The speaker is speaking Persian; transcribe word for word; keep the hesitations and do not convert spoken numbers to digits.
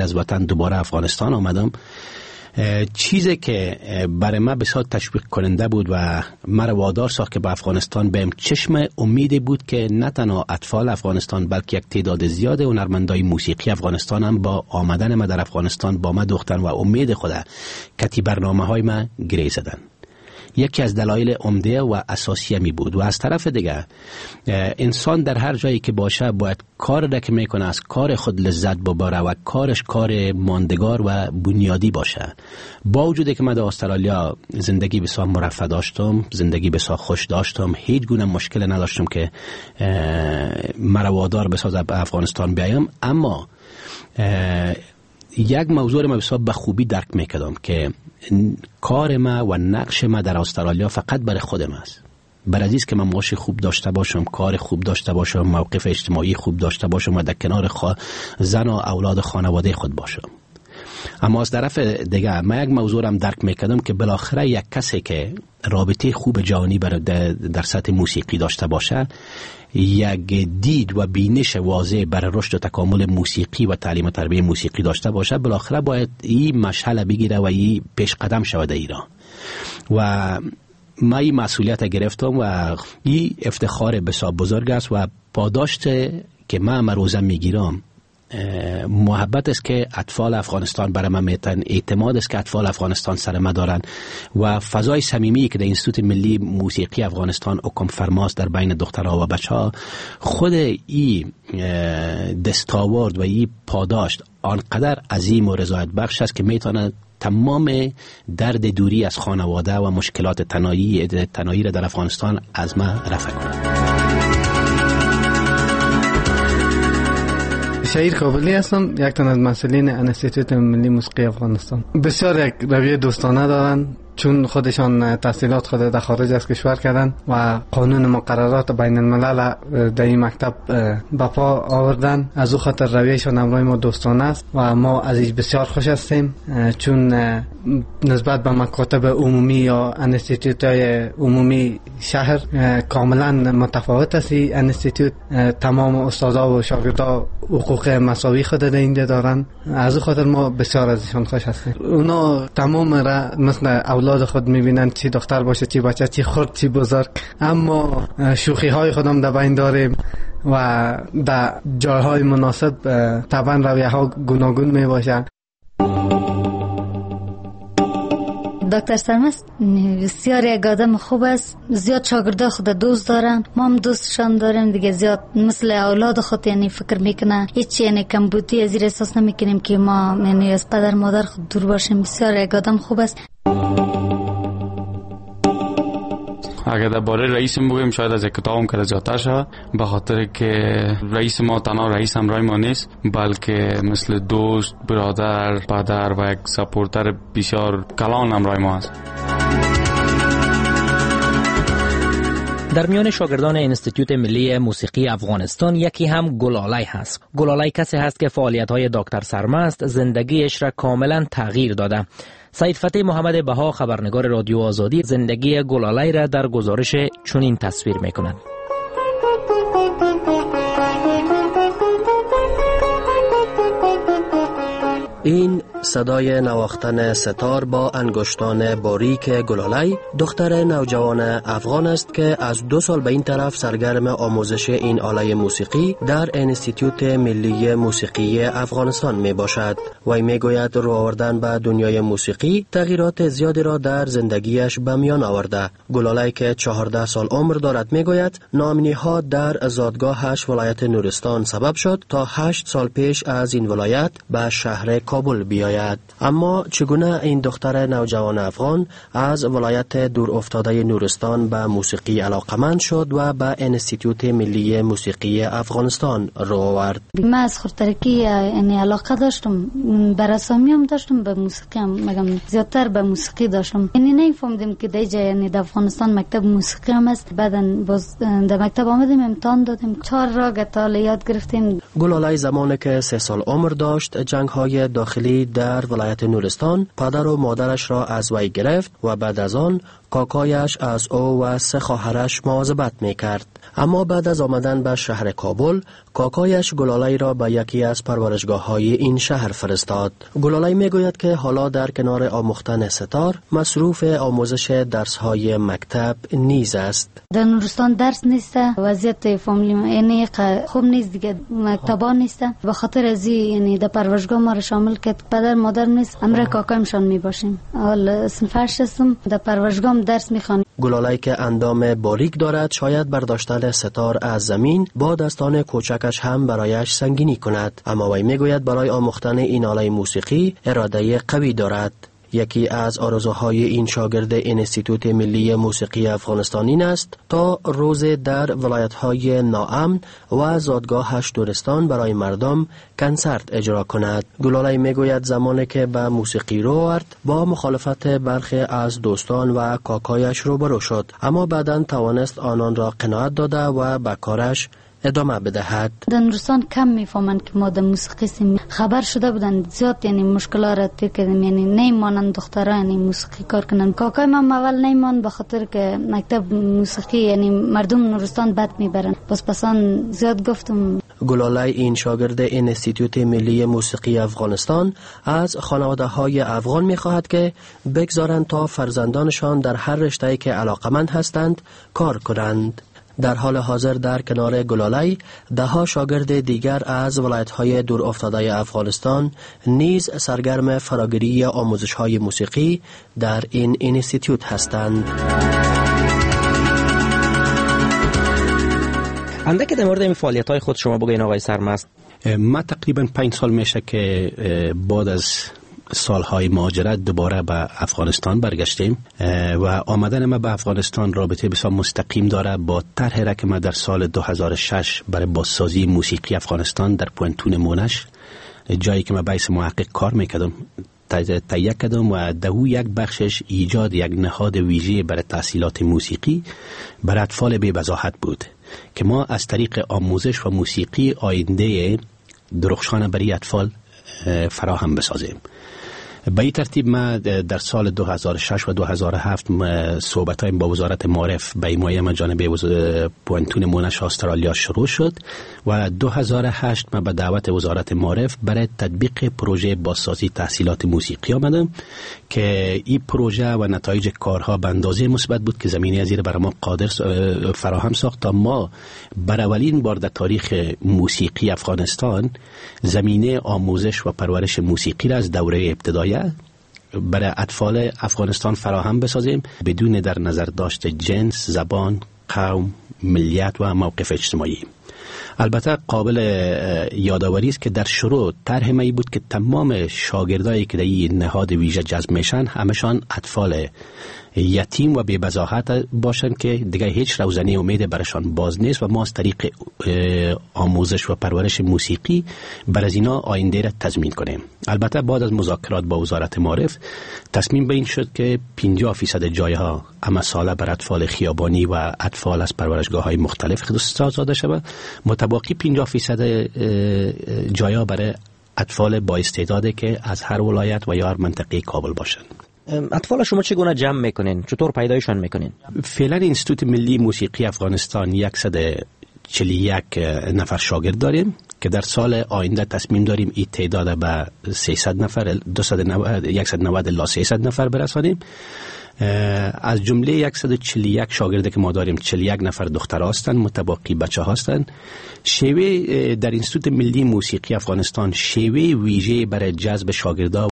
از وطن دوباره افغانستان آمدم، چیزی که برای من بسیار تشویق کننده بود و مرا وادار ساخت که به افغانستان بیم، چشم امیدی بود که نه تنها اطفال افغانستان بلکه یک تعداد زیاد هنرمندای موسیقی افغانستان هم با آمدن ما در افغانستان با ما دوختن و امید خود کتی برنامه های ما گری زدن. یکی از دلایل عمده و اساسی می بود. و از طرف دیگه انسان در هر جایی که باشه باید کار را که میکنه از کار خود لذت ببره و کارش کار ماندگار و بنیادی باشه. با وجودی که من در استرالیا زندگی بسیار مرفه داشتم، زندگی بسیار خوش داشتم، هیچ گونه مشکل نداشتم که مرا وادار بسازه به افغانستان بیایم، اما یک موضوع ما بسیار به خوبی درک میکردم که کار ما و نقش ما در استرالیا فقط برای خودم است. بر عزیز که من معاش خوب داشته باشم، کار خوب داشته باشم، موقف اجتماعی خوب داشته باشم و در کنار خوا زن و اولاد خانواده خود باشم. اما از طرف دیگه من یک موضوع هم درک میکردم که بالاخره یک کسی که رابطه خوب جهانی در سطح موسیقی داشته باشه، یک دید و بینش واضح برای رشد و تکامل موسیقی و تعلیم و تربیت موسیقی داشته باشه، بالاخره باید این مشعل بگیره و این پیش قدم شود ایران. و من این مسئولیت گرفتم و این افتخار بسیار بزرگ است و پاداشت که من مروزم میگیرم محبت است که اطفال افغانستان برای من میتن، اعتماد است که اطفال افغانستان سر ما دارن و فضای صمیمی که در انستیتوت ملی موسیقی افغانستان حکم فرماست در بین دخترها و بچه‌ها، خود این دستاورد و این پاداشت آنقدر عظیم و رضایت بخش است که میتونه تمام درد دوری از خانواده و مشکلات تنهایی تنهایی را در افغانستان از ما رفع کنه. شهیر کابلی هستم، یک تن از مسئولین انستیتوت ملی موسیقی افغانستان. بسیار یک رویه دوستانه دارن، چون خودشان تحصیلات خود در خارج از کشور کردن و قانون مقررات بین الملل در این مکتب بپا آوردن. از او خاطر رویهشان امروی ما دوستانه است و ما ازش بسیار خوش هستیم، چون نسبت به مکاتب عمومی یا انستیتوت های عمومی شهر کاملا متفاوت است. انستیتوت تمام استادا و شاگردا حقوق مساوی خود در اینجا دارن، از او خاطر ما بسیار ازشان خوش هستیم. اونا تمام را مثل اولاد خود میبینن، چی دختر باشه چی بچه، چی خرد چی بزرگ، اما شوخی های خودم در بین داریم و در جایهای مناسب طبعا رویه ها گوناگون می باشه. دکتر سرمست بسیار یک آدم خوب است، زیاد شاگرده خود دوست دارن، ما هم دوستشان داریم دیگه، زیاد مثل اولاد خود یعنی فکر میکنه، هیچ یعنی کمبودی از این احساس نمیکنیم که ما یعنی از پدر مادر خود دور باشیم. بسیار یک آدم خوب است. اگر درباره رئیس بگویم شاید از کتابم کرده زیادتر شد، به خاطر که رئیس ما تنها رئیس همراه ما نیست، بلکه مثل دوست، برادر، پدر و یک سپورتر بسیار کلان همراه ما است. در میان شاگردان انستیتوت ملی موسیقی افغانستان یکی هم گلالای هست. گلالای کسی هست که فعالیت‌های دکتر سرمست زندگیش را کاملا تغییر داده. سید فتح محمد بها، خبرنگار رادیو آزادی، زندگی گلالای را در گزارش چنین تصویر می‌کند. این صدای نواختن ستار با انگشتان باریک گلالای، دختر نوجوان افغان است که از دو سال به این طرف سرگرم آموزش این آله موسیقی در انستیتوت ملی موسیقی افغانستان می باشد. وی می گوید رو آوردن به دنیای موسیقی تغییرات زیادی را در زندگیش به میان آورده. گلالای که چهارده سال عمر دارد می گوید نامنی ها در زادگاهش ولایت نورستان سبب شد تا هشت سال پیش از این ولایت به شهر کابل بیاید. اما چگونه این دختر نوجوان افغان از ولایت دور افتاده نورستان به موسیقی علاقمند شد و به انستیتوت ملی موسیقی افغانستان رو آورد؟ من از خودترکی یعنی علاقه داشتم، به رسامی هم داشتم، به موسیقی هم مگم زیادتر به موسیقی داشتم. یعنی نمی‌فهمیدم که دیگه یعنی در افغانستان مکتب موسیقی هم است. بعداً باز در مکتب آمدیم، امتحان دادیم، چهار راگ تال یاد گرفتیم. گلالای زمانی که سه سال عمر داشت، جنگ‌های داخلی در ولایت نورستان پدر و مادرش را از وی گرفت و بعد از آن کاکایش از او و سه خواهرش مواظبت میکرد. اما بعد از آمدن به شهر کابل، کاکایش گلالای را به یکی از پرورشگاه های این شهر فرستاد. گلالای میگوید که حالا در کنار آموختن ستار مصروف آموزش درس های مکتب نیز است. در نورستان درس نیست، وضعیت فامیلی ما یعنی خوب نیست دیگه، مکتبا نیست. به خاطر از یعنی در پرورشگاه ما را شامل کرد، پدر مادر نیست، امر کاکایمشان می باشیم. حال صنف هشت هستم، در پرورشگاه درس میخوانیم. گلالای که اندام باریک دارد شاید برداشتن ستار از زمین با دستان کوچکش هم برایش سنگینی کند، اما وی میگوید برای آموختن این آله موسیقی اراده قوی دارد. یکی از آرزوهای این شاگرد انستیتوت ملی موسیقی افغانستان این است تا روز در ولایت‌های ناامن و زادگاهش دورستان برای مردم کنسرت اجرا کند. گلالای میگوید زمانی که به موسیقی رو آورد با مخالفت برخی از دوستان و کاکایش روبرو شد، اما بعداً توانست آنان را قناعت داده و به کارش ادامه بدهد. در نورستان کم میفهمند که ما در موسیقی سیم خبر شده بودن زیاد، یعنی مشکلات را طی کردیم، یعنی نیمانند دخترها یعنی موسیقی کار کنن. کاکای من اول نیمان به خاطر که مکتب موسیقی یعنی مردم نورستان بد میبرن، پس پسان زیاد گفتم. گلالای این شاگرد انستیتوت ملی موسیقی افغانستان از خانواده های افغان میخواهد که بگذارند تا فرزندانشان در هر رشته‌ای که علاقمند هستند کار کنند. در حال حاضر در کنار گلالای ده ها شاگرد دیگر از ولایت‌های دور افتاده افغانستان نیز سرگرم فراگیری آموزش‌های موسیقی در این اینستیتوت هستند. اندکی در مورد این فعالیت‌های خود شما بگوین آقای سرمست. ما تقریبا پنج سال میشه که بعد از سالهای مهاجرت دوباره به افغانستان برگشتیم و آمدن ما به افغانستان رابطه بسیار مستقیم داره با طرحی را که ما در سال دو هزار و شش برای بازسازی موسیقی افغانستان در پوینتون مونش، جایی که ما بایس محقق کار میکردم، تهیه کردم و دهو یک بخشش ایجاد یک نهاد ویژه برای تحصیلات موسیقی برای اطفال بی بضاحت بود که ما از طریق آموزش و موسیقی آینده درخشان برای اطفال فراهم بسازیم. به این ترتیب ما در سال دو هزار و شش و دو هزار و هفت صحبت های با وزارت معارف به حمایت ما جانب پوینتون مونش استرالیا شروع شد و دو هزار و هشت ما به دعوت وزارت معارف برای تطبیق پروژه بازسازی تحصیلات موسیقی آمدم که این پروژه و نتایج کارها به اندازه مثبت بود که زمینه ازیر برای ما قادر فراهم ساخت تا ما برای اولین بار در تاریخ موسیقی افغانستان زمینه آموزش و پرورش موسیقی را از دوره ابتدایی برای اطفال افغانستان فراهم بسازیم بدون در نظر داشت جنس، زبان، قوم، ملیت و موقف اجتماعی. البته قابل یادآوری است که در شروع طرح ما بود که تمام شاگردایی که در این نهاد ویژه جذب میشن همشان اطفال یتیم و بی بضاحت باشن که دیگه هیچ روزنه امید برشان باز نیست و ما از طریق آموزش و پرورش موسیقی بر از اینا آینده را تضمین کنیم. البته بعد از مذاکرات با وزارت معارف تصمیم به این شد که پنجاه درصد جایها اما ساله بر اطفال خیابانی و اطفال از پرورشگاه های مختلف اختصاص داده شود، متباقی پنجاه درصد جایها برای اطفال با استعداده که از هر ولایت و یا هر منطقه کابل باشند. اطفال شما چگونه جمع میکنین؟ چطور پیدایشان میکنین؟ فعلا اینستیتوت ملی موسیقی افغانستان صد و چهل و یک نفر شاگرد داریم که در سال آینده تصمیم داریم این تعداد به سیصد نفر صد و نود الی سیصد نفر برسانیم. از جمله صد و چهل و یک شاگرد که ما داریم چهل و یک نفر دختر هستند، متباقی بچه هستند. شیوه در اینستیتوت ملی موسیقی افغانستان شیوه ویژه برای جذب شاگردان